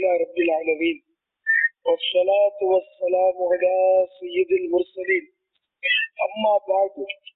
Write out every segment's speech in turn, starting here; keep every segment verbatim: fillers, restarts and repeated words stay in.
لله رب العالمين والصلاة والسلام على سيد المرسلين أما بعد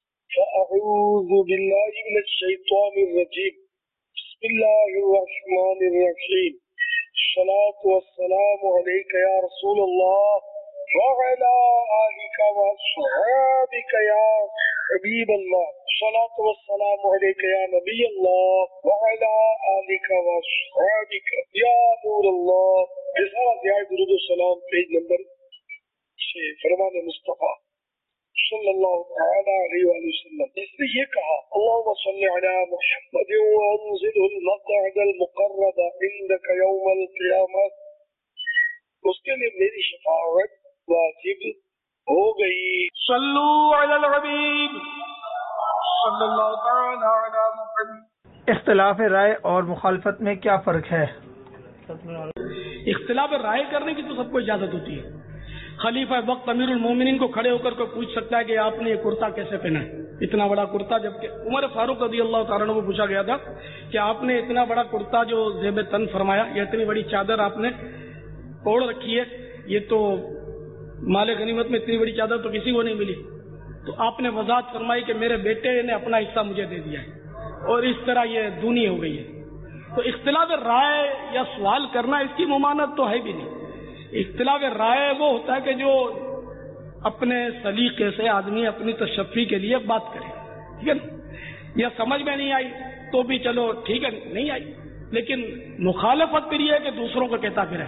فأعوذ بالله من الشيطان الرجيم بسم الله الرحمن الرحيم الصلاة والسلام عليك يا رسول الله وعلى آلك وأصحابك يا حبيب الله الصلاة والسلام عليك يا نبي الله وعلى آلك وأصحابك يا نور الله. رسالہ ضیاء درود و سلام پیج نمبر چھ فرمان مصطفیٰ صلی اللہ تعالی علیہ وآلہ وسلم. اس نے یہ کہا اللہم صلی علی محمد وانزل المقعد المقرب عندك یوم القیامہ. اس کے لیے میری شفاعت واجب ہو گئی. صلو علی الحبیب صلی اللہ تعالی علی محمد. اختلاف رائے اور مخالفت میں کیا فرق ہے؟ اختلاف رائے کرنے کی تو سب کو اجازت ہوتی ہے. خلیفہ وقت امیر المومنین کو کھڑے ہو کر کو پوچھ سکتا ہے کہ آپ نے یہ کرتا کیسے پہنا ہے، اتنا بڑا کرتا. جبکہ عمر فاروق رضی اللہ تعالیٰ عنہ کو پوچھا گیا تھا کہ آپ نے اتنا بڑا کرتا جو زیب تن فرمایا، یہ اتنی بڑی چادر آپ نے اوڑھ رکھی ہے، یہ تو مال غنیمت میں اتنی بڑی چادر تو کسی کو نہیں ملی. تو آپ نے وضاحت فرمائی کہ میرے بیٹے نے اپنا حصہ مجھے دے دیا ہے، اور اس طرح یہ دونی ہو گئی ہے. تو اختلاف رائے یا سوال کرنا اس کی ممانعت تو ہے بھی نہیں. اختلاف رائے وہ ہوتا ہے کہ جو اپنے سلیقے سے آدمی اپنی تشفی کے لیے بات کرے، ٹھیک ہے نا، یا سمجھ میں نہیں آئی تو بھی چلو ٹھیک ہے نہیں آئی. لیکن مخالفت پھر یہ ہے کہ دوسروں کو کہتا پھر ہے،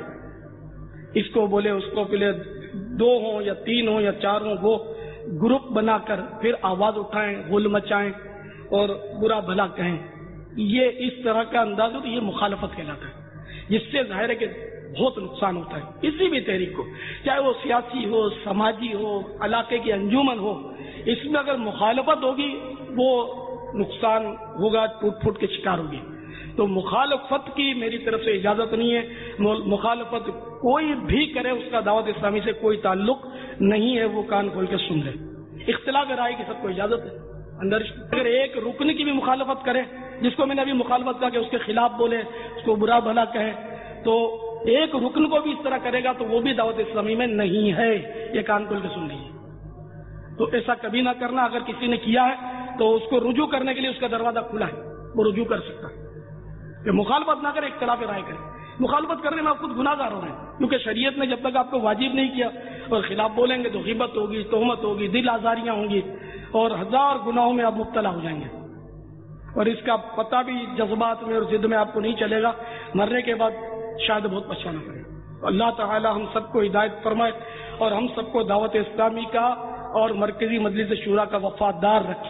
اس کو بولے اس کو پھر دو ہوں یا تین ہوں یا چار ہوں، وہ گروپ بنا کر پھر آواز اٹھائیں، غل مچائیں اور برا بھلا کہیں. یہ اس طرح کا انداز ہو تو یہ مخالفت کہلاتا ہے، جس سے ظاہر ہے کہ بہت نقصان ہوتا ہے کسی بھی تحریک کو، چاہے وہ سیاسی ہو، سماجی ہو، علاقے کی انجمن ہو. اس میں اگر مخالفت ہوگی وہ نقصان ہوگا، ٹوٹ پھوٹ کے شکار ہوگی. تو مخالفت کی میری طرف سے اجازت نہیں ہے. مخالفت کوئی بھی کرے اس کا دعوت اسلامی سے کوئی تعلق نہیں ہے، وہ کان کھول کے سن لے. اختلاف رائے کی سب کو اجازت ہے. اندر اگر ایک رکن کی بھی مخالفت کرے، جس کو میں نے ابھی مخالفت کہا کہ اس کے خلاف بولے، اس کو برا بھلا کہے، تو ایک رکن کو بھی اس طرح کرے گا تو وہ بھی دعوت اسلامی میں نہیں ہے. یہ کان کھول کے سن لیجیے. تو ایسا کبھی نہ کرنا. اگر کسی نے کیا ہے تو اس کو رجوع کرنے کے لیے اس کا دروازہ کھلا ہے، وہ رجوع کر سکتا ہے. کہ مخالفت نہ کرے، اختلاف رائے کرے. مخالفت کرنے میں آپ خود گناہ گار ہو رہے ہیں، کیونکہ شریعت نے جب تک آپ کو واجب نہیں کیا اور خلاف بولیں گے تو غیبت ہوگی، تہمت ہوگی، دل آزاریاں ہوں گی اور ہزار گناہوں میں آپ مبتلا ہو جائیں گے. اور اس کا پتہ بھی جذبات میں اور ضد میں آپ کو نہیں چلے گا، مرنے کے بعد شاید بہت پچھتانا پڑے. اللہ تعالی ہم سب کو ہدایت فرمائے اور ہم سب کو دعوت اسلامی کا اور مرکزی مجلس شورا کا وفادار رکھے.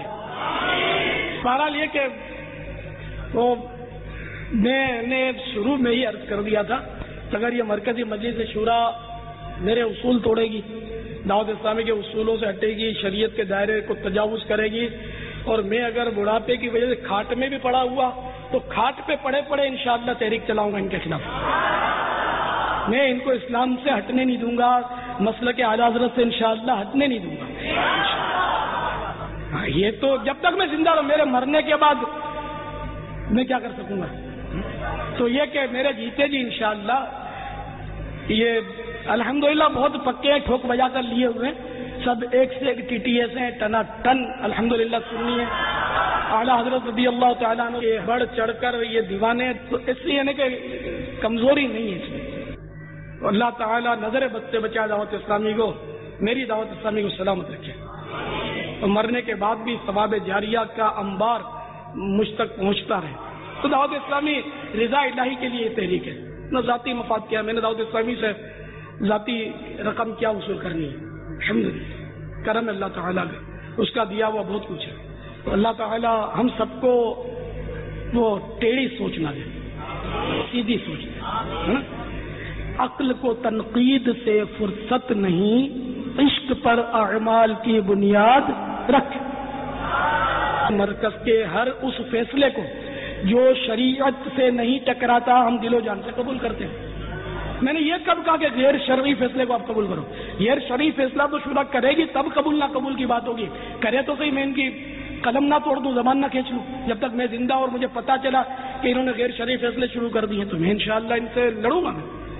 بہرحال یہ کہ تو میں نے شروع میں ہی عرض کر دیا تھا کہ اگر یہ مرکزی مجلس شورا میرے اصول توڑے گی، دعوت اسلامی کے اصولوں سے ہٹے گی، شریعت کے دائرے کو تجاوز کرے گی، اور میں اگر بڑھاپے کی وجہ سے کھاٹ میں بھی پڑا ہوا تو کھاٹ پہ پڑے پڑے انشاءاللہ تحریک چلاؤں گا ان کے خلاف. میں ان کو اسلام سے ہٹنے نہیں دوں گا، مسلک اعلی حضرت سے انشاءاللہ ہٹنے نہیں دوں گا. یہ تو جب تک میں زندہ رہوں، میرے مرنے کے بعد میں کیا کر سکوں گا. تو یہ کہ میرے جیتے جی انشاءاللہ یہ الحمدللہ بہت پکے ہیں، ٹھوک بجا کر لیے ہوئے سب، ایک سے ایک ٹی ٹی ایس ہیں، ٹنا ٹن الحمدللہ سنی ہے. اعلیٰ حضرت رضی اللہ تعالیٰ عنہ یہ بڑھ چڑھ کر یہ دیوانے، تو اس لیے یعنی کہ کمزوری نہیں ہے اس میں. اللہ تعالیٰ نظر بد سے بچا دعوت اسلامی کو، میری دعوت اسلامی کو سلامت رکھے، اور مرنے کے بعد بھی ثواب جاریہ کا انبار مجھ تک پہنچتا رہے. تو دعوت اسلامی رضا الہی کے لیے تحریک ہے، نہ ذاتی مفاد کیا. میں نے دعوت اسلامی سے ذاتی رقم کیا وصول کرنی ہے. الحمدللہ کرم اللہ تعالیٰ کا، اس کا دیا ہوا بہت کچھ ہے. تو اللہ تعالیٰ ہم سب کو وہ ٹیڑھی سوچ نہ دے، سیدھی سوچ دے. عقل کو تنقید سے فرصت نہیں، عشق پر اعمال کی بنیاد رکھ. مرکز کے ہر اس فیصلے کو جو شریعت سے نہیں ٹکراتا ہم دل و جان سے قبول کرتے ہیں. میں نے یہ کب کہا کہ غیر شرعی فیصلے کو آپ قبول کرو؟ غیر شرعی فیصلہ تو شورا کرے گی تب قبول نہ قبول کی بات ہوگی. کرے تو صحیح، میں ان کی قلم نہ توڑ دوں، زبان نہ کھینچ لوں. جب تک میں زندہ اور مجھے پتا چلا کہ انہوں نے غیر شرعی فیصلے شروع کر دیے تو میں انشاءاللہ ان سے لڑوں گا. میں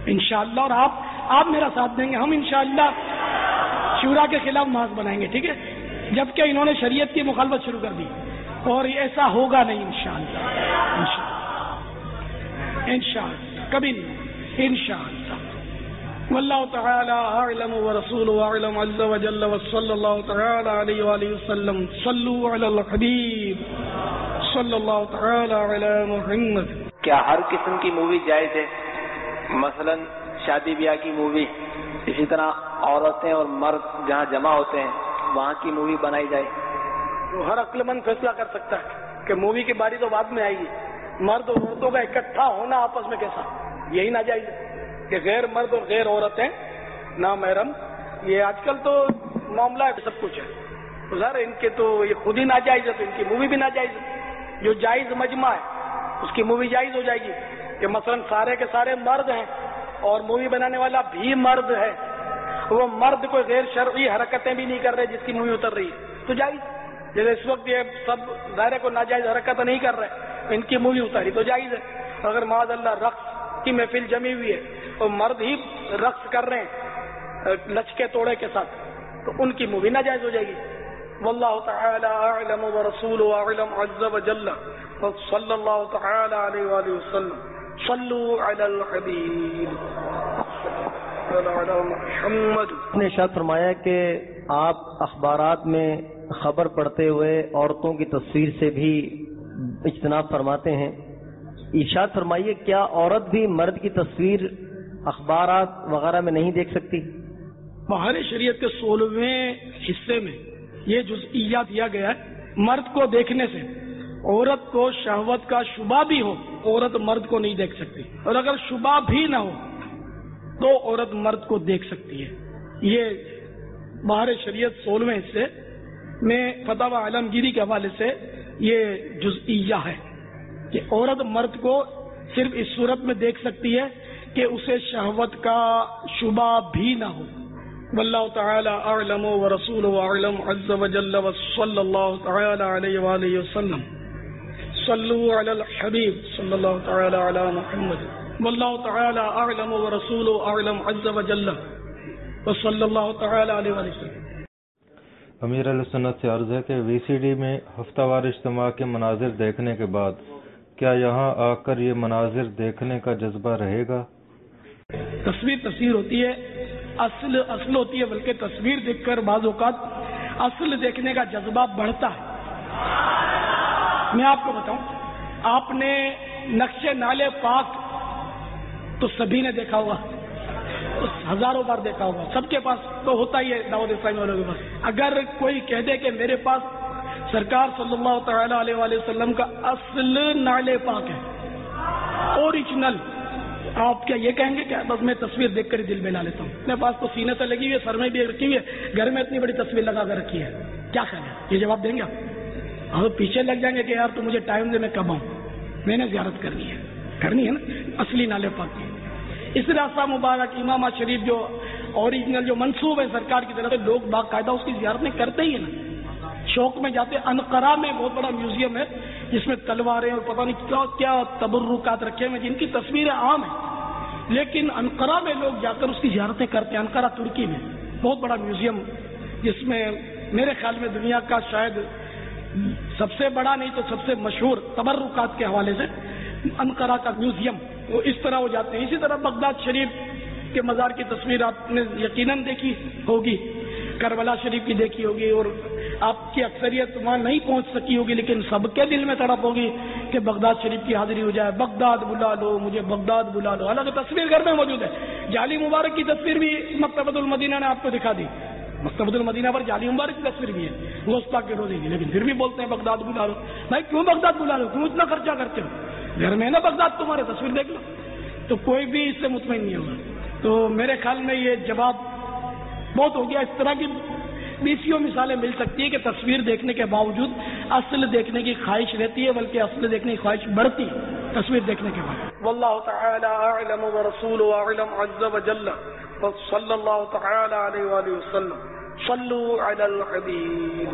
انشاءاللہ. اور آپ آپ میرا ساتھ دیں گے, ہم انشاءاللہ شورا کے خلاف محاذ بنائیں گے, ٹھیک ہے, جبکہ انہوں نے شریعت کی مخالفت شروع کر دی, اور ایسا ہوگا نہیں انشاءاللہ. انشاءاللہ انشاءاللہ کبھی نہیں انشاءاللہ. واللہ تعالی اعلم ورسولہ اعلم عز وجل وصلی اللہ تعالی علیہ وآلہ وسلم. صلوا علی الحبیب صلی اللہ تعالی علی محمد. کیا ہر قسم کی مووی جائز ہے؟ مثلا شادی بیاہ کی مووی, اسی طرح عورتیں اور مرد جہاں جمع ہوتے ہیں وہاں کی مووی بنائی جائے؟ تو ہر عقل مند فیصلہ کر سکتا ہے کہ مووی کی باری تو بعد میں آئے گی. مرد اور عورتوں کا اکٹھا ہونا آپس میں کیسا, یہی ناجائز ہے کہ غیر مرد اور غیر عورتیں نامحرم, یہ آج کل تو معاملہ ہے, سب کچھ ہے. تو ظاہر ان کے تو یہ خود ہی ناجائز ہے, تو ان کی مووی بھی ناجائز ہے. جو جائز مجمع ہے اس کی مووی جائز ہو جائے گی کہ مثلا سارے کے سارے مرد ہیں اور مووی بنانے والا بھی مرد ہے, وہ مرد کوئی غیر شرعی حرکتیں بھی نہیں کر رہے جس کی مووی اتر رہی ہے, تو جائز. جیسے اس وقت یہ سب ظاہر کو ناجائز حرکت نہیں کر رہے, ان کی مووی اتاری تو جائز ہے. اگر معاذ اللہ رقص کی محفل جمی ہوئی ہے اور مرد ہی رقص کر رہے ہیں لچکے توڑے کے ساتھ, تو ان کی مووی ناجائز ہو جائے گی. واللہ تعالی اعلم ورسولہ اعلم عز وجل صلی اللہ تعالی علیہ وآلہ وسلم. صلوا علی الحبیب علی محمد. نے ارشاد فرمایا کہ آپ اخبارات میں خبر پڑھتے ہوئے عورتوں کی تصویر سے بھی اجتناب فرماتے ہیں. ارشاد فرمائیے, کیا عورت بھی مرد کی تصویر اخبارات وغیرہ میں نہیں دیکھ سکتی؟ بہار شریعت کے سولہویں حصے میں یہ جزئیات دیا گیا ہے. مرد کو دیکھنے سے عورت کو شہوت کا شبہ بھی ہو, عورت مرد کو نہیں دیکھ سکتی, اور اگر شبہ بھی نہ ہو تو عورت مرد کو دیکھ سکتی ہے. یہ بہار شریعت سولہویں حصے میں فتاوی عالمگیری کے حوالے سے یہ جزئیہ ہے کہ عورت مرد کو صرف اس صورت میں دیکھ سکتی ہے کہ اسے شہوت کا شبہ بھی نہ ہو. واللہ تعالی اعلم ورسولہ اعلم عز وجل وصلی اللہ تعالی علیہ وآلہ وسلم. صلوا علی الحبیب صلی اللہ تعالی علی محمد. واللہ تعالی اعلم ورسولہ اعلم عز وجل وصلی اللہ تعالی علیہ وآلہ وسلم. امیر علیہ سنت سے عرض ہے کہ وی سی ڈی میں ہفتہ وار اجتماع کے مناظر دیکھنے کے بعد کیا یہاں آ کر یہ مناظر دیکھنے کا جذبہ رہے گا؟ تصویر تصویر ہوتی ہے, اصل اصل ہوتی ہے, بلکہ تصویر دیکھ کر بعض اوقات اصل دیکھنے کا جذبہ بڑھتا ہے. میں آپ کو بتاؤں, آپ نے نقش نالے پاک تو سبھی نے دیکھا ہوگا, ہزاروں بار دیکھا ہوگا, سب کے پاس تو ہوتا ہی ہے دعوت اسلامی والوں کے پاس. اگر کوئی کہہ دے کہ میرے پاس سرکار صلی اللہ تعالی علیہ وآلہ وسلم کا اصل نالے پاک ہے, اوریجنل, آپ کیا یہ کہیں گے کہ بس میں تصویر دیکھ کر ہی دل بہلا لیتا ہوں؟ میرے پاس تو سینے سے لگی ہوئی ہے, سر میں بھی رکھی ہوئی ہے, گھر میں اتنی بڑی تصویر لگا کر رکھی ہے, کیا خیال ہے؟ یہ جواب دیں گے آپ؟ اور پیچھے لگ جائیں گے کہ یار تو مجھے ٹائم دے, میں کب آؤں, میں نے زیارت کرنی ہے, کرنی ہے نا اصلی نالے پاک کی. اس راستہ مبارک امامہ شریف جو اوریجنل جو منسوب ہے سرکار کی طرف سے, لوگ باقاعدہ اس کی زیارت میں کرتے ہی ہیں نا, شوق میں جاتے. انقرہ میں بہت بڑا میوزیم ہے جس میں تلواریں اور پتہ نہیں کیا کیا تبرکات رکھے ہوئے جن کی تصویریں عام ہیں, لیکن انقرہ میں لوگ جا کر اس کی زیارتیں کرتے ہیں. انقرہ ترکی میں بہت بڑا میوزیم جس میں میرے خیال میں دنیا کا شاید سب سے بڑا نہیں تو سب سے مشہور تبرکات کے حوالے سے انقرہ کا میوزیم, وہ اس طرح وہ جاتے ہیں. اسی طرح بغداد شریف کے مزار کی تصویر آپ نے یقیناً دیکھی ہوگی, کربلا شریف کی دیکھی ہوگی, اور آپ کی اکثریت وہاں نہیں پہنچ سکی ہوگی, لیکن سب کے دل میں تڑپ ہوگی کہ بغداد شریف کی حاضری ہو جائے, بغداد بلا لو مجھے, بغداد بلا لو. حالانکہ تصویر گھر میں موجود ہے. جعلی مبارک کی تصویر بھی مکتبۃ المدینہ نے آپ کو دکھا دی, مکتبۃ المدینہ پر جعلی مبارک کی تصویر بھی ہے گوشتہ کے روزے کی, لیکن پھر بھی بولتے ہیں بغداد بلا لو. بھائی کیوں بغداد بلا لو, کیوں اتنا خرچہ کرتے ہو؟ گھر میں نا بغداد تمہارے, تصویر دیکھ لو. تو کوئی بھی اس سے مطمئن نہیں ہوگا. تو میرے خیال میں یہ جواب بہت ہو گیا. اس طرح کی بیسیوں مثالیں مل سکتی ہے کہ تصویر دیکھنے کے باوجود اصل دیکھنے کی خواہش رہتی ہے, بلکہ اصل دیکھنے کی خواہش بڑھتی ہے تصویر دیکھنے کے بعد. واللہ تعالی اعلم ورسولہ اعلم عز وجل صلی اللہ تعالی علیہ وآلہ وسلم. صلوا علی الحبیب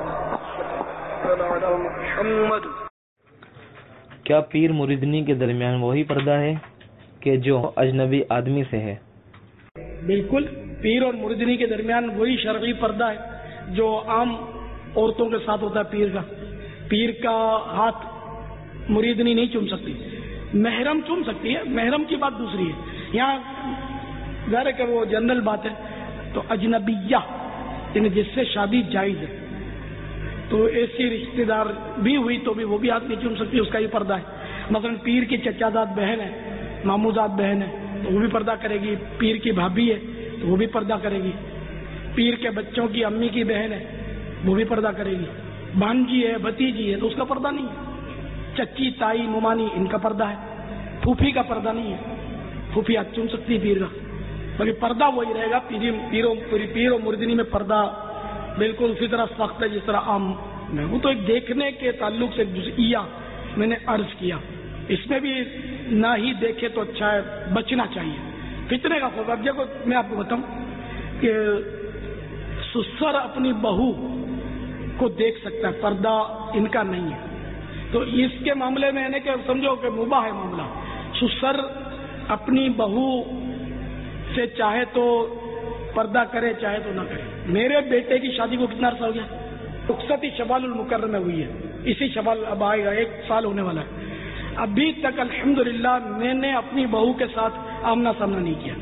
علی محمد. کیا پیر مریدنی کے درمیان وہی پردہ ہے کہ جو اجنبی آدمی سے ہے؟ بالکل، پیر اور مریدنی کے درمیان وہی شرعی پردہ ہے جو عام عورتوں کے ساتھ ہوتا ہے. پیر کا پیر کا ہاتھ مریدنی نہیں چوم سکتی، محرم چوم سکتی ہے، محرم کی بات دوسری ہے. یہاں ظاہر ہے کہ وہ جنرل بات ہے. تو اجنبیہ یعنی جس سے شادی جائز ہے، تو ایسی رشتے دار بھی ہوئی تو بھی وہ بھی ہاتھ نہیں چوم سکتی، اس کا یہ پردہ ہے. مثلا پیر کی چچا زاد بہن ہے، مامو زاد بہن ہے تو وہ بھی پردہ کرے گی. پیر کی بھابھی ہے تو وہ بھی پردہ کرے گی. پیر کے بچوں کی امی کی بہن ہے وہ بھی پردہ کرے گی. بھانجی ہے، بھتیجی ہے تو اس کا پردہ نہیں ہے. چچی، تائی، ممانی ان کا پردہ ہے. پھوپھی کا پردہ نہیں ہے، پھوپھی ہاتھ چوم سکتی ہے پیر کا، باقی پردہ وہی رہے گا. پیروں پیر و مردنی میں پردہ بالکل اسی طرح سخت ہے جس طرح عام میں. وہ تو ایک دیکھنے کے تعلق سے جزئیہ میں نے عرض کیا. اس میں بھی نہ ہی دیکھے تو اچھا ہے، بچنا چاہیے فتنے کا خوف. اب دیکھو میں آپ کو بتاؤں کہ سسر اپنی بہو کو دیکھ سکتا ہے، پردہ ان کا نہیں ہے. تو اس کے معاملے میں ہے کہ سمجھو کہ مباح ہے معاملہ. سسر اپنی بہو سے چاہے تو پردہ کرے، چاہے تو نہ کرے. میرے بیٹے کی شادی کو کتنا عرصہ ہو گیا؟ رخصتی شوال المکرم میں ہوئی ہے، اسی شوال اب آئے گا، ایک سال ہونے والا ہے. ابھی تک الحمدللہ میں نے اپنی بہو کے ساتھ آمنا سامنا نہیں کیا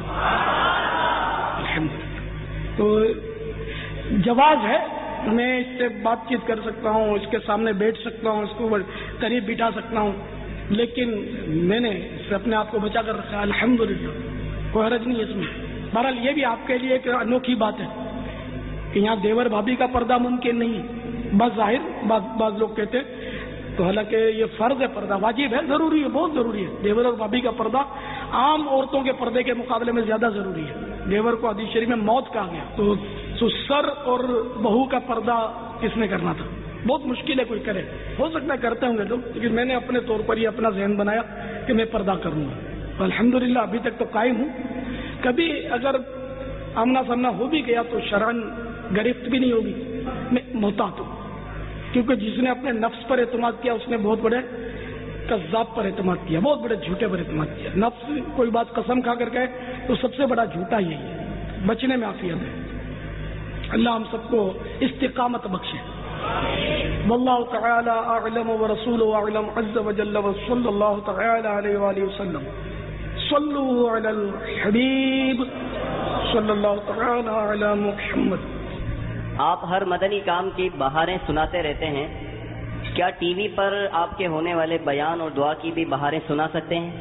الحمدللہ. تو جواز ہے، میں اس سے بات چیت کر سکتا ہوں، اس کے سامنے بیٹھ سکتا ہوں، اس کو قریب بٹھا سکتا ہوں، لیکن میں نے اس سے اپنے آپ کو بچا کر رکھا الحمدللہ، کوئی حرج نہیں اس میں. بہرحال یہ بھی آپ کے لیے ایک انوکھی بات ہے کہ یہاں دیور بھابھی کا پردہ ممکن نہیں ہے بظاہر. بعض لوگ کہتے تو حالانکہ یہ فرض ہے، پردہ واجب ہے، ضروری ہے، بہت ضروری ہے. دیور اور بھابھی کا پردہ عام عورتوں کے پردے کے مقابلے میں زیادہ ضروری ہے. دیور کو حدیث شریف میں موت کہا گیا. تو سسر اور بہو کا پردہ کس نے کرنا تھا؟ بہت مشکل ہے کوئی کرے. ہو سکتا ہے کرتے ہوں گے لوگ، لیکن میں نے اپنے طور پر یہ اپنا ذہن بنایا کہ میں پردہ کروں گا. الحمدللہ ابھی تک تو قائم ہوں. کبھی اگر آمنا سامنا ہو بھی گیا تو شرعن گرفت بھی نہیں ہوگی. میں محتاط ہوں، کیونکہ جس نے اپنے نفس پر اعتماد کیا اس نے بہت بڑے کذاب پر اعتماد کیا، بہت بڑے جھوٹے پر اعتماد کیا. نفس کوئی بات قسم کھا کر کہے تو سب سے بڑا جھوٹا یہی ہے. بچنے میں عافیت ہے. اللہ ہم سب کو استقامت بخشے. واللہ تعالی اعلم ورسولہ اعلم عز وجل وصلی اللہ تعالی علیہ وآلہ وسلم. صلوا علی الحبیب صلی اللہ تعالی علی محمد. آپ ہر مدنی کام کی بہاریں سناتے رہتے ہیں، کیا ٹی وی پر آپ کے ہونے والے بیان اور دعا کی بھی بہاریں سنا سکتے ہیں؟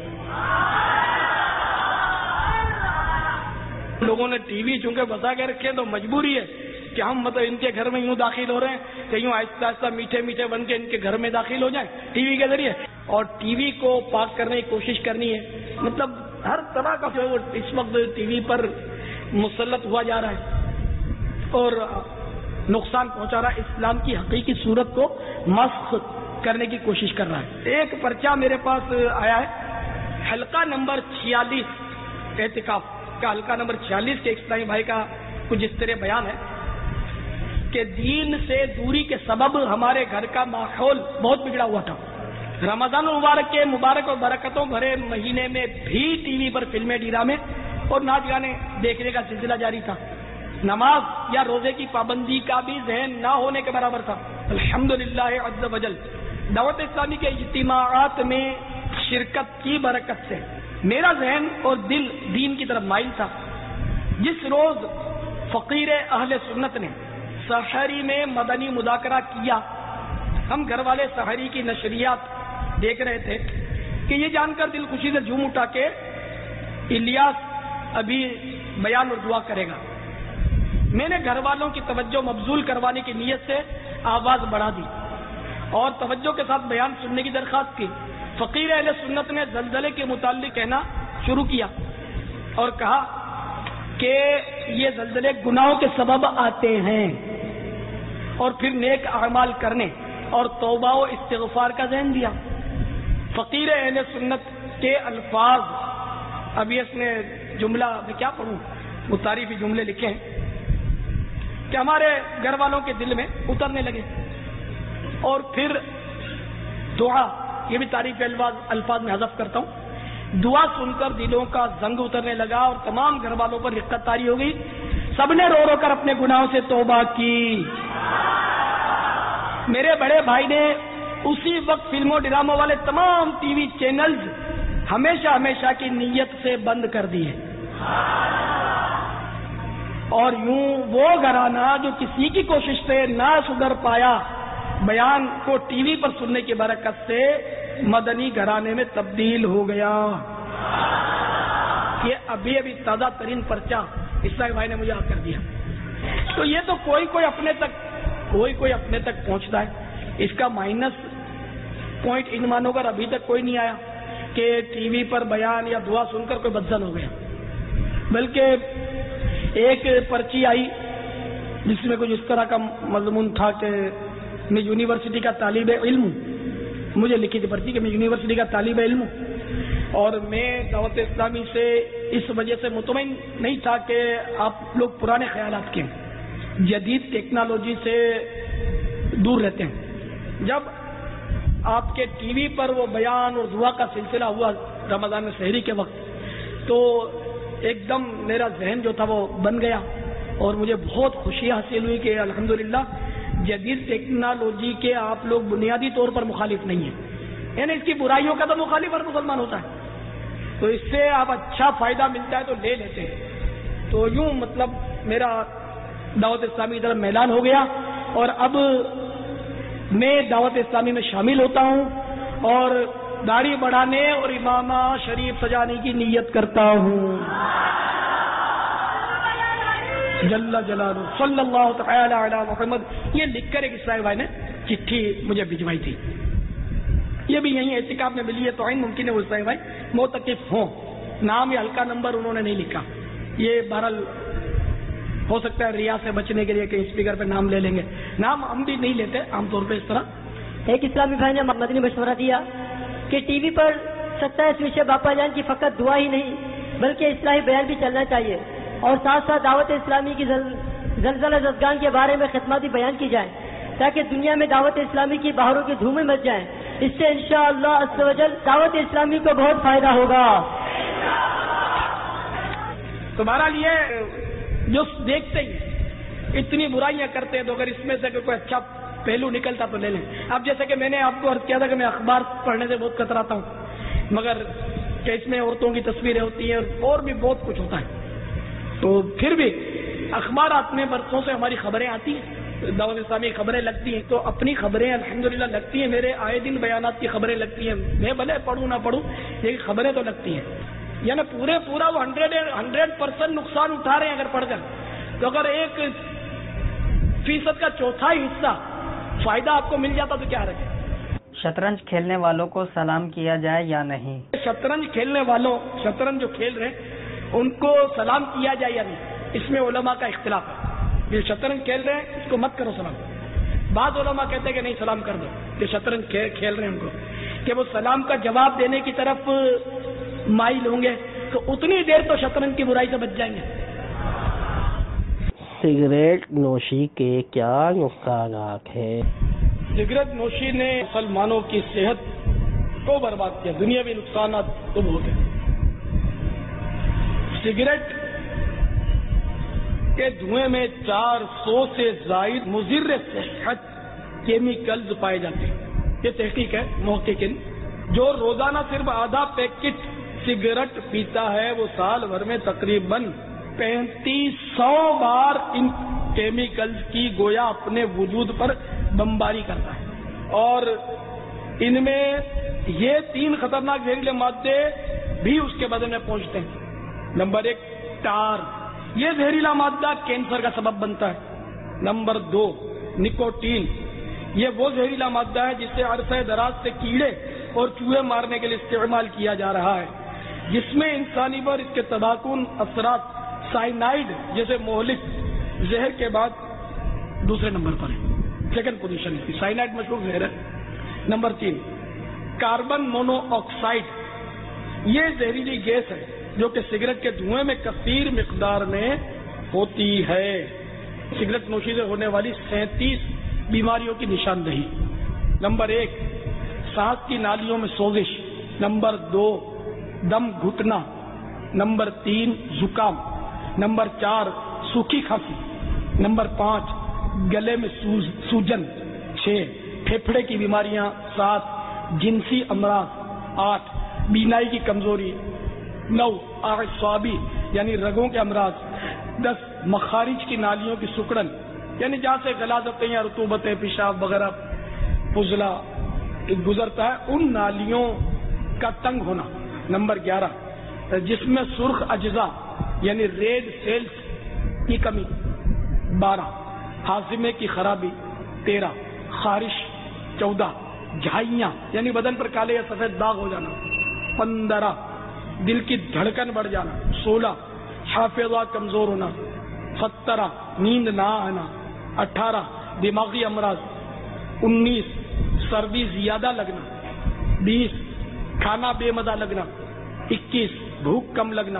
لوگوں نے ٹی وی چونکہ بتا کے رکھے تو مجبوری ہے کہ ہم مطلب ان کے گھر میں یوں داخل ہو رہے ہیں کہ یوں آہستہ آہستہ میٹھے میٹھے بن کے ان کے گھر میں داخل ہو جائیں ٹی وی کے ذریعے. اور ٹی وی کو پاک کرنے کی کوشش کرنی ہے. مطلب ہر طرح کا جو ہے وہ اس وقت ٹی وی پر مسلط ہوا جا رہا ہے اور نقصان پہنچا رہا ہے. اسلام کی حقیقی صورت کو مسخ کرنے کی کوشش کر رہا ہے. ایک پرچہ میرے پاس آیا ہے، حلقہ نمبر چھیالیس اعتکاف کا، حلقہ نمبر چھیالیس کے ایک اسلامی بھائی کا کچھ اس طرح بیان ہے کہ دین سے دوری کے سبب ہمارے گھر کا ماحول بہت بگڑا ہوا تھا. رمضان المبارک کے مبارک اور برکتوں بھرے مہینے میں بھی ٹی وی پر فلمیں، ڈرامے اور ناچ گانے دیکھنے کا سلسلہ جاری تھا. نماز یا روزے کی پابندی کا بھی ذہن نہ ہونے کے برابر تھا. الحمدللہ عز وجل دعوت اسلامی کے اجتماعات میں شرکت کی برکت سے میرا ذہن اور دل دین کی طرف مائل تھا. جس روز فقیر اہل سنت نے سحری میں مدنی مذاکرہ کیا، ہم گھر والے سحری کی نشریات دیکھ رہے تھے کہ یہ جان کر دل خوشی سے جھوم اٹھا کہ الیاس ابھی بیان اور دعا کرے گا. میں نے گھر والوں کی توجہ مبذول کروانے کی نیت سے آواز بڑھا دی اور توجہ کے ساتھ بیان سننے کی درخواست کی. فقیر اہل سنت نے زلزلے کے متعلق کہنا شروع کیا اور کہا کہ یہ زلزلے گناہوں کے سبب آتے ہیں اور پھر نیک اعمال کرنے اور توبہ و استغفار کا ذہن دیا. فقیر اہل سنت کے الفاظ، ابھی اس نے جملہ میں کیا پڑھوں، وہ تعریفی جملے لکھے ہیں کہ ہمارے گھر والوں کے دل میں اترنے لگے. اور پھر دعا، یہ بھی تعریفی الفاظ الفاظ میں حذف کرتا ہوں، دعا سن کر دلوں کا زنگ اترنے لگا اور تمام گھر والوں پر رقت طاری ہو گئی. سب نے رو رو کر اپنے گناہوں سے توبہ کی. میرے بڑے بھائی نے اسی وقت فلموں ڈراموں والے تمام ٹی وی چینلز ہمیشہ ہمیشہ کی نیت سے بند کر دیے. اور یوں وہ گھرانہ جو کسی کی کوشش سے نہ سدھر پایا بیان کو ٹی وی پر سننے کی برکت سے مدنی گھرانے میں تبدیل ہو گیا. یہ ابھی ابھی تازہ ترین پرچہ اسحاق بھائی نے مجھے یاد کر دیا. تو یہ تو کوئی کوئی اپنے تک کوئی کوئی اپنے تک پہنچتا ہے. اس کا مائنس پوائنٹ ان مانو کر ابھی تک کوئی نہیں آیا کہ ٹی وی پر بیان یا دعا سن کر کوئی بدزن ہو گیا. بلکہ ایک پرچی آئی جس میں کچھ اس طرح کا مضمون تھا کہ میں یونیورسٹی کا طالب علم ہوں. مجھے لکھی تھی پرچی کہ میں یونیورسٹی کا طالب علم ہوں اور میں دعوت اسلامی سے اس وجہ سے مطمئن نہیں تھا کہ آپ لوگ پرانے خیالات کے ہیں, جدید ٹیکنالوجی سے دور رہتے ہیں. جب آپ کے ٹی وی پر وہ بیان اور دعا کا سلسلہ ہوا رمضان سحری کے وقت, تو ایک دم میرا ذہن جو تھا وہ بن گیا اور مجھے بہت خوشی حاصل ہوئی کہ الحمدللہ جدید ٹیکنالوجی کے آپ لوگ بنیادی طور پر مخالف نہیں ہیں, یعنی اس کی برائیوں کا تو مخالف ہر مسلمان ہوتا ہے, تو اس سے آپ اچھا فائدہ ملتا ہے تو لے لیتے ہیں. تو یوں مطلب میرا دعوت اسلامی کی طرف میلان ہو گیا اور اب میں دعوت اسلامی میں شامل ہوتا ہوں اور داڑھی بڑھانے اور امامہ شریف سجانے کی نیت کرتا ہوں. جل جلالہ صلی اللہ تعالی علی محمد. یہ لکھ کر ایک اسحاق بھائی نے چٹھی مجھے بھجوائی تھی. یہ بھی یہیں اعتکاف میں ملی ہے تو عین ممکن ہے وہ اسحاق بھائی معتکف ہوں. نام یا ہلکا نمبر انہوں نے نہیں لکھا. یہ بہرحال ہو سکتا ہے ریا سے بچنے کے لیے کہ اسپیکر پہ نام لے لیں گے. نام ہم بھی نہیں لیتے عام طور پہ اس طرح. ایک اسلامی بھائی نے مدنی مشورہ دیا کہ ٹی وی پر ستائیس وشے باپا جان کی فقط دعا ہی نہیں بلکہ اصلاحی بیان بھی چلنا چاہیے اور ساتھ ساتھ دعوت اسلامی کی زلزلہ زدگان کے بارے میں خدماتی بیان کی جائے تاکہ دنیا میں دعوت اسلامی کی بہاروں کی دھومیں مچ جائیں. اس سے انشاءاللہ عز و جل دعوت اسلامی کو بہت فائدہ ہوگا. تمہارا لیے جو دیکھتے ہی اتنی برائیاں کرتے ہیں تو اگر اس میں سے کوئی اچھا پہلو نکلتا تو لے لیں. اب جیسے کہ میں نے آپ کو عرض کیا تھا کہ میں اخبار پڑھنے سے بہت کتراتا ہوں, مگر کہ اس میں عورتوں کی تصویریں ہوتی ہیں اور بھی بہت کچھ ہوتا ہے, تو پھر بھی اخبارات میں برسوں سے ہماری خبریں آتی ہیں, دعوت اسلامی خبریں لگتی ہیں, تو اپنی خبریں الحمدللہ لگتی ہیں. میرے آئے دن بیانات کی خبریں لگتی ہیں, میں بھلے پڑھوں نہ پڑھوں لیکن خبریں تو لگتی ہیں. یعنی پورے پورا وہ ہنڈریڈ ہنڈریڈ پرسینٹ نقصان اٹھا رہے ہیں اگر پڑھ کر, تو اگر ایک فیصد کا چوتھائی حصہ فائدہ آپ کو مل جاتا تو کیا رکھے. شطرنج کھیلنے والوں کو سلام کیا جائے یا نہیں؟ شطرنج کھیلنے والوں شطرنج جو کھیل رہے ہیں ان کو سلام کیا جائے یا نہیں, اس میں علماء کا اختلاف ہے. یہ شطرنج کھیل رہے ہیں اس کو مت کرو سلام. بعض علماء کہتے ہیں کہ نہیں سلام کر دو. یہ شطرنج کھیل رہے ہیں ان کو کہ وہ سلام کا جواب دینے کی طرف مائل ہوں گے تو اتنی دیر تو شطرنج کی برائی سے بچ جائیں گے. سگریٹ نوشی کے کیا نقصانات ہیں؟ سگریٹ نوشی نے مسلمانوں کی صحت کو برباد کیا. دنیاوی نقصانات تو بہت ہیں. سگریٹ کے دھوئیں میں چار سو سے زائد مضر صحت کیمیکلز پائے جاتے ہیں. یہ تحقیق ہے محققین. جو روزانہ صرف آدھا پیکٹ سگریٹ پیتا ہے وہ سال بھر میں تقریباً پینتیس سو بار ان کیمیکلز کی گویا اپنے وجود پر بمباری کرتا ہے, اور ان میں یہ تین خطرناک زہریلے مادے بھی اس کے بدن میں پہنچتے ہیں. نمبر ایک ٹار, یہ زہریلا مادہ کینسر کا سبب بنتا ہے. نمبر دو نکوٹین, یہ وہ زہریلا مادہ ہے جسے عرصہ دراز سے کیڑے اور چوہے مارنے کے لیے استعمال کیا جا رہا ہے, جس میں انسانی پر اس کے تباہ کن اثرات سائنائڈ جیسے مہلک زہر کے بعد دوسرے نمبر پر ہے. سیکنڈ پوزیشن کی سائنائڈ مشہور زہر ہے. نمبر تین کاربن مونو آکسائڈ, یہ زہریلی گیس ہے جو کہ سگریٹ کے دھوئیں میں کثیر مقدار میں ہوتی ہے. سگریٹ نوشی سے ہونے والی سینتیس بیماریوں کی نشاندہی. نمبر ایک سانس کی نالیوں میں سوزش. نمبر دو दम घुटना, नंबर तीन जुकाम, नंबर चार सूखी खांसी, नंबर पाँच गले में सूज सूजन, छह फेफड़े की बीमारियां, सात जिनसी अमराज, आठ बीनाई की कमजोरी, नौ आसाबी यानी रगों के अमराज, दस मखारिज की नालियों की सुकड़न यानी जहाँ से गलाजतें या रतूबतें पेशाब वगैरह पुजला गुजरता है उन नालियों का तंग होना, नंबर ग्यारह जिसमें सुर्ख अज्जा यानी रेड सेल्स की कमी, बारह हाजिमे की खराबी, तेरह खारिश, चौदह झाइयां यानी बदन पर काले या सफेद दाग हो जाना, पंद्रह दिल की धड़कन बढ़ जाना, सोलह हाफिजा कमजोर होना, सत्रह नींद ना आना, अठारह दिमागी अमराज, उन्नीस सर्दी ज्यादा लगना, बीस खाना बेमजा लगना, इक्कीस भूख कम लगना,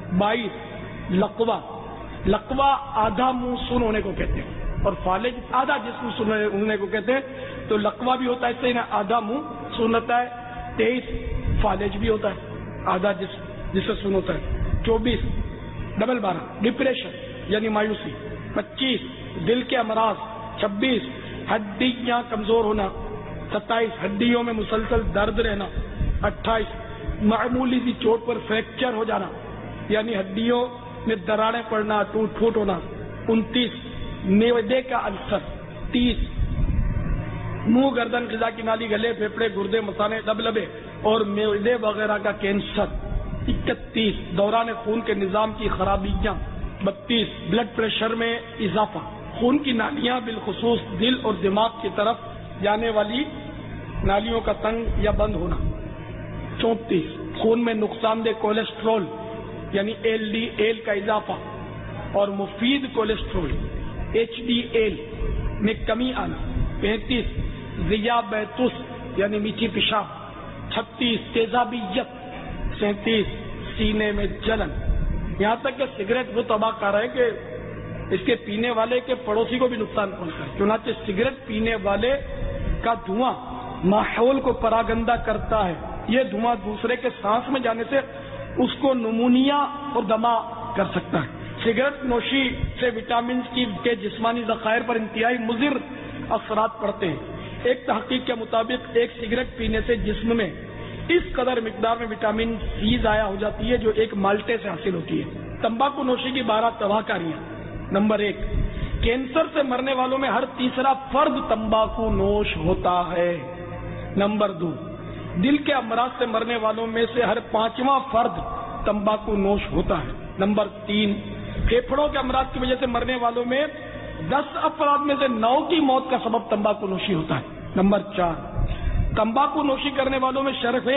बाईस लकवा, लकवा आधा मुंह सुन होने को कहते हैं और फालिज आधा जिस्म सुन होने को कहते हैं, तो लकवा भी होता है इससे ना आधा मुंह सुन होता है, तेईस फालिज भी होता है आधा जिस्म जिससे सुन होता है, चौबीस डबल बारह डिप्रेशन यानी मायूसी, पच्चीस दिल के अमराज, छब्बीस हड्डियां कमजोर होना, सत्ताईस हड्डियों में मुसलसल दर्द रहना, अट्ठाईस मामूली सी चोट पर फ्रैक्चर हो जाना यानी हड्डियों में दरारें पड़ना, टूट फूट होना, उनतीस मेवदे का अल्सर, तीस मुंह गर्दन खिजा की नाली, गले फेफड़े गुर्दे मसाने लबलबे और मेवदे वगैरह का कैंसर, इकतीस दौरान खून के निजाम की खराबियां, बत्तीस ब्लड प्रेशर में इजाफा, खून की नालियां बिलखुसूस दिल और दिमाग की तरफ जाने वाली नालियों का तंग या बंद होना, चौंतीस खून में नुकसानदेह कोलेस्ट्रॉल यानी एल डी एल का इजाफा और मुफीद कोलेस्ट्रॉल एच डी एल में कमी आना, पैंतीस ज़ियाबैतुस यानी मीठी पेशाब, छत्तीस तेजाबियत, सैंतीस सीने में जलन। यहाँ तक कि सिगरेट वो तबाहकार है कि इसके पीने वाले के पड़ोसी को भी नुकसान पहुंचता है, चुनाचे सिगरेट पीने वाले का धुआं माहौल को परागंदा करता है, ये धुआं दूसरे के सांस में जाने से उसको नुमोनिया और दमा कर सकता है। सिगरेट नोशी से विटामिन की के जिस्मानी ज़खायर पर इंतहाई मुज़िर असरात पड़ते हैं। एक तहकीक के मुताबिक एक सिगरेट पीने से जिस्म में इस कदर मिकदार में विटामिन सी जाया हो जाती है जो एक माल्टे से हासिल होती है। तंबाकू नोशी की बारह तबाहकारियां। नंबर एक, कैंसर से मरने वालों में हर तीसरा फर्द तंबाकू नोश होता है। नंबर दो, दिल के अमराज से मरने वालों में से हर पांचवा फर्द तंबाकू नोश होता है। नंबर तीन, फेफड़ों के अमराज की वजह से मरने वालों में दस अफराद में से नौ की मौत का सबब तंबाकू नोशी होता है। नंबर चार, तंबाकू नोशी करने वालों में शरफ़े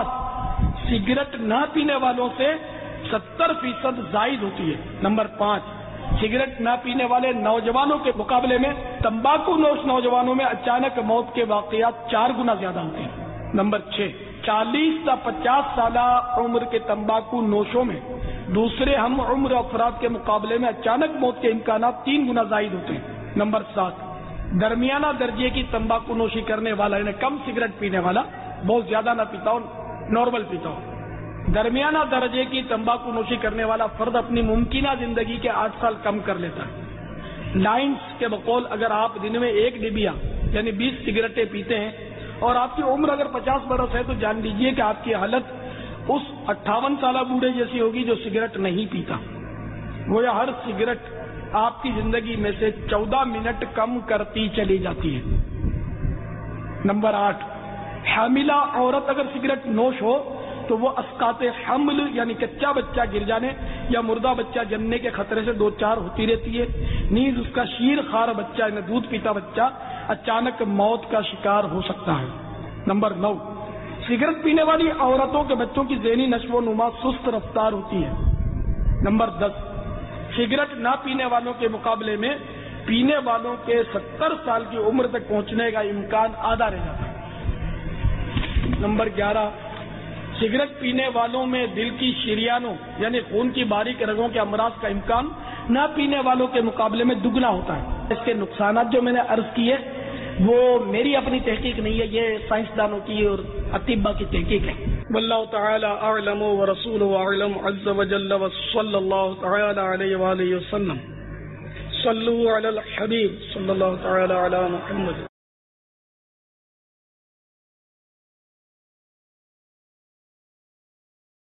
अमवात सिगरेट न पीने वालों से सत्तर फीसद जायद होती है। नंबर पाँच, सिगरेट न पीने वाले नौजवानों के मुकाबले में तंबाकू नोश नौजवानों में अचानक मौत के वाकयात चार गुना ज्यादा होते हैं। नंबर छह, चालीस से पचास साल उम्र के तंबाकू नोशों में दूसरे हम उम्र अफराद के मुकाबले में अचानक मौत के इम्कान तीन गुना जायद होते हैं। नंबर सात, दरमियाना दर्जे की तंबाकू नोशी करने वाला यानी कम सिगरेट पीने वाला, बहुत ज्यादा ना पीता हो, नॉर्मल पीता हो, दरमियाना दर्जे की तंबाकू नोशी करने वाला फर्द अपनी मुमकिना जिंदगी के आठ साल कम कर लेता है। लाइन्स के बकौल अगर आप दिन में एक डिबिया यानी बीस सिगरेटें पीते हैं और आपकी उम्र अगर पचास बरस है तो जान लीजिए कि आपकी हालत उस अट्ठावन साल बूढ़े जैसी होगी जो सिगरेट नहीं पीता। गोया हर सिगरेट आपकी जिंदगी में से चौदह मिनट कम करती चली जाती है। नंबर आठ, हामिला औरत अगर सिगरेट नोश हो तो वो अस्काते हमल यानी कच्चा बच्चा गिर जाने या मुर्दा बच्चा जमने के खतरे से दो चार होती रहती है। नीज उसका शीर खार बच्चा यानी दूध पीता बच्चा अचानक मौत का शिकार हो सकता है। नंबर नौ, सिगरेट पीने वाली औरतों के बच्चों की ज़हनी नश्व नुमा सुस्त रफ्तार होती है। नंबर दस, सिगरेट ना पीने वालों के मुकाबले में पीने वालों के सत्तर साल की उम्र तक पहुंचने का इम्कान आधा रह जाता है। नंबर ग्यारह, सिगरेट पीने वालों में दिल की शरियानों यानी खून की बारीक रगों के अमराज का इम्कान ना पीने वालों के मुकाबले में दुगना होता है। इसके नुकसान जो मैंने अर्ज किए वो मेरी अपनी तहकीक नहीं है, ये साइंसदानों की और अतिब्बा की तहकीक है। واللہ تعالی اعلم ورسولہ اعلم عز وجل وصلی اللہ تعالی علیہ وآلہ وسلم. صلوا علی الحبیب صلی اللہ تعالی علی محمد.